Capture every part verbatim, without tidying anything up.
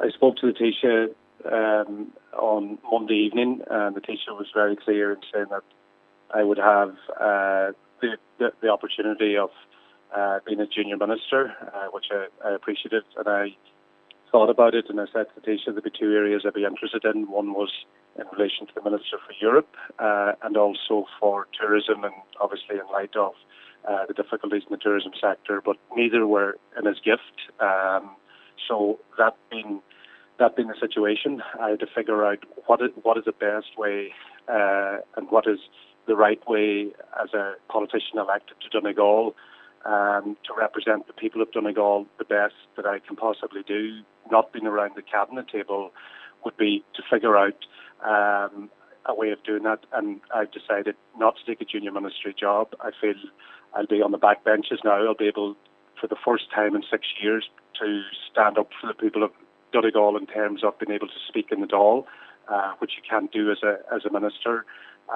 I spoke to the Taoiseach um, on Monday evening, and the Taoiseach was very clear in saying that I would have uh, the, the the opportunity of uh, being a junior minister, uh, which I, I appreciated, and I thought about it, and I said to the Taoiseach there'd be two areas I'd be interested in. One was in relation to the Minister for Europe, uh, and also for tourism, and obviously in light of uh, the difficulties in the tourism sector, but neither were in his gift. Um, so that being that being the situation, I had to figure out what is, what is the best way uh, and what is the right way as a politician elected to Donegal um, to represent the people of Donegal the best that I can possibly do. Not being around the cabinet table would be to figure out um, a way of doing that, and I've decided not to take a junior ministry job. I feel I'll be on the back benches now. I'll be able, for the first time in six years, to stand up for the people of Donegal in terms of being able to speak in the Dáil, uh, which you can't do as a as a minister,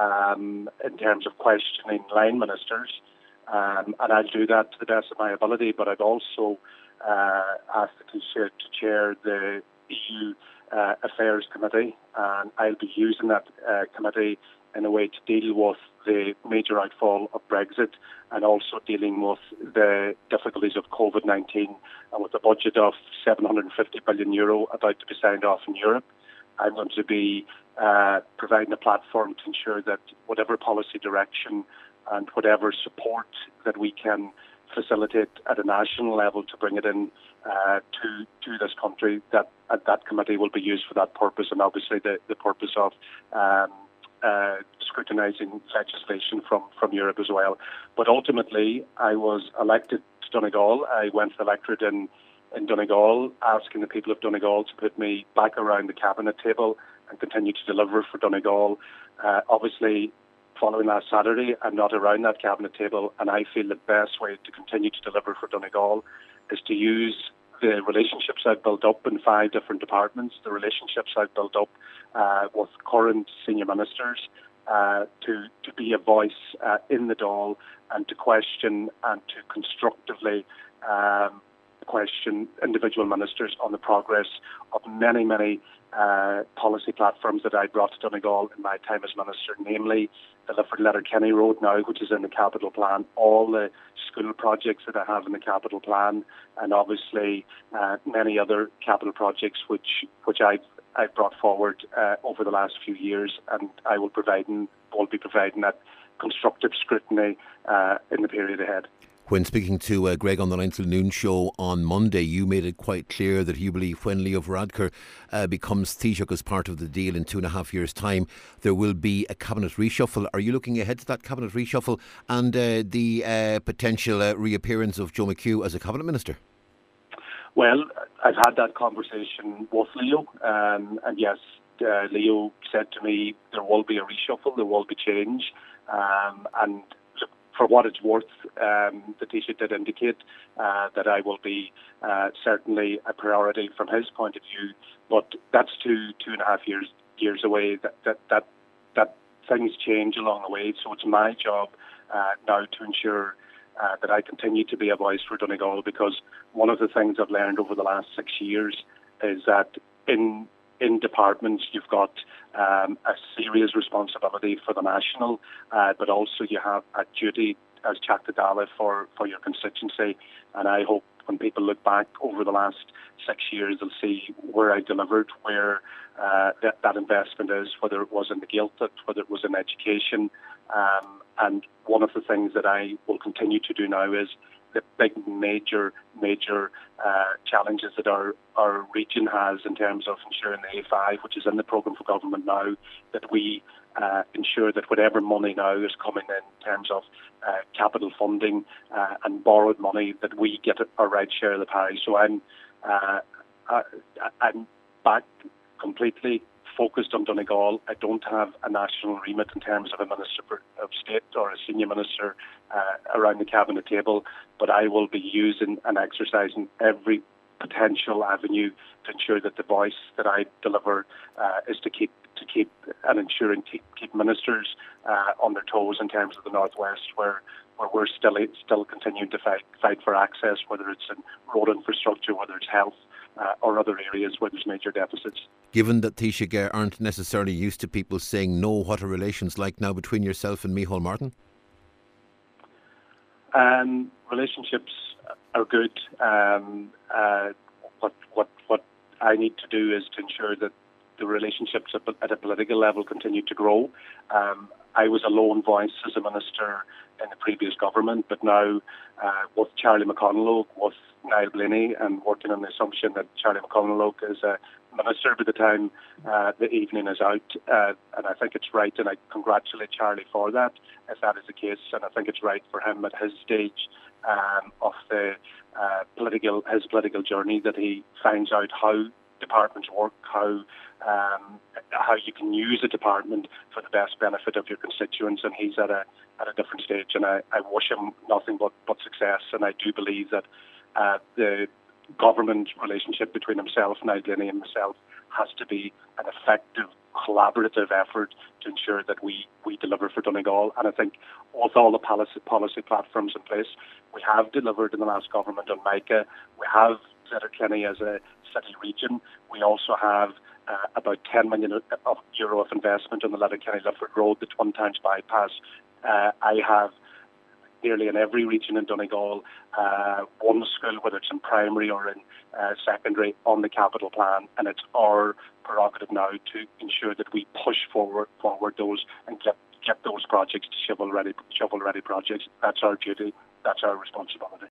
um, in terms of questioning line ministers. Um, and I'll do that to the best of my ability, but I've also uh, asked the Taoiseach to chair the E U uh, Affairs Committee, and I'll be using that uh, committee in a way to deal with the major outfall of Brexit and also dealing with the difficulties of COVID nineteen. And with a budget of seven hundred fifty billion euro about to be signed off in Europe, I'm going to be uh, providing a platform to ensure that whatever policy direction and whatever support that we can facilitate at a national level to bring it in uh, to to this country, that uh, that committee will be used for that purpose, and obviously the, the purpose of um, uh, scrutinising legislation from, from Europe as well. But ultimately, I was elected to Donegal. I went to the electorate in, in Donegal, asking the people of Donegal to put me back around the cabinet table and continue to deliver for Donegal. Uh, obviously, following last Saturday, I'm not around that cabinet table, and I feel the best way to continue to deliver for Donegal is to use the relationships I've built up in five different departments, the relationships I've built up uh, with current senior ministers, uh, to, to be a voice uh, in the Dáil and to question and to constructively um, question individual ministers on the progress of many, many uh, policy platforms that I brought to Donegal in my time as minister, namely the Lifford Letterkenny Road now, which is in the capital plan, all the school projects that I have in the capital plan, and obviously uh, many other capital projects which which I've I've brought forward uh, over the last few years, and I will provide and will be providing that constructive scrutiny uh, in the period ahead. When speaking to uh, Greg on the nine till noon show on Monday, you made it quite clear that you believe when Leo Varadkar uh, becomes Taoiseach as part of the deal in two and a half years' time, there will be a cabinet reshuffle. Are you looking ahead to that cabinet reshuffle and uh, the uh, potential uh, reappearance of Joe McHugh as a cabinet minister? Well, I've had that conversation with Leo, um, and yes, uh, Leo said to me there will be a reshuffle, there will be change, um, and for what it's worth, um, the Taoiseach did indicate uh, that I will be uh, certainly a priority from his point of view, but that's two two and a half years years away. That that that, that things change along the way, so it's my job uh, now to ensure uh, that I continue to be a voice for Donegal, because one of the things I've learned over the last six years is that in in departments you've got um, a serious responsibility for the national, uh, but also you have a duty as Teachtaí Dála for, for your constituency. And I hope when people look back over the last six years, they'll see where I delivered, where uh, that, that investment is, whether it was in the Gaeltacht, whether it was in education. Um, and one of the things that I will continue to do now is the big major, major uh, challenges that our, our region has in terms of ensuring the A five, which is in the programme for government now, that we uh, ensure that whatever money now is coming in, in terms of uh, capital funding uh, and borrowed money, that we get our right share of the pie. So I'm, uh, I, I'm back completely focused on Donegal. I don't have a national remit in terms of a Minister of State or a senior minister uh, around the cabinet table, but I will be using and exercising every potential avenue to ensure that the voice that I deliver uh, is to keep to keep and ensuring to keep ministers uh, on their toes in terms of the Northwest, where where we're still still continuing to fight fight for access, whether it's in road infrastructure, whether it's health, uh, or other areas where there's major deficits. Given that Taoiseach aren't necessarily used to people saying no, what are relations like now between yourself and Micheál Martin? Um, relationships are good. Um, uh, what what what I need to do is to ensure that the relationships at a political level continue to grow. Um, I was a lone voice as a minister in the previous government, but now uh, with Charlie McConalogue, with Niall Blaney, and working on the assumption that Charlie McConalogue is a minister by the time uh, the evening is out, uh, and I think it's right, and I congratulate Charlie for that, if that is the case, and I think it's right for him at his stage um, of the uh, political his political journey that he finds out how departments work, how um, how you can use a department for the best benefit of your constituents, and he's at a at a different stage, and I, I wish him nothing but, but success, and I do believe that uh, the government relationship between himself, Niall Blaney, and myself has to be an effective, collaborative effort to ensure that we, we deliver for Donegal. And I think with all the policy, policy platforms in place, we have delivered in the last government on MICA. We have Letterkenny as a city region. We also have uh, about ten million of euro of investment on the Letterkenny-Lifford Road, the Twin Towns bypass. Uh, I have nearly in every region in Donegal uh, one school, whether it's in primary or in uh, secondary, on the capital plan, and it's our prerogative now to ensure that we push forward forward those and get get those projects to shovel ready shovel ready projects. That's our duty. That's our responsibility.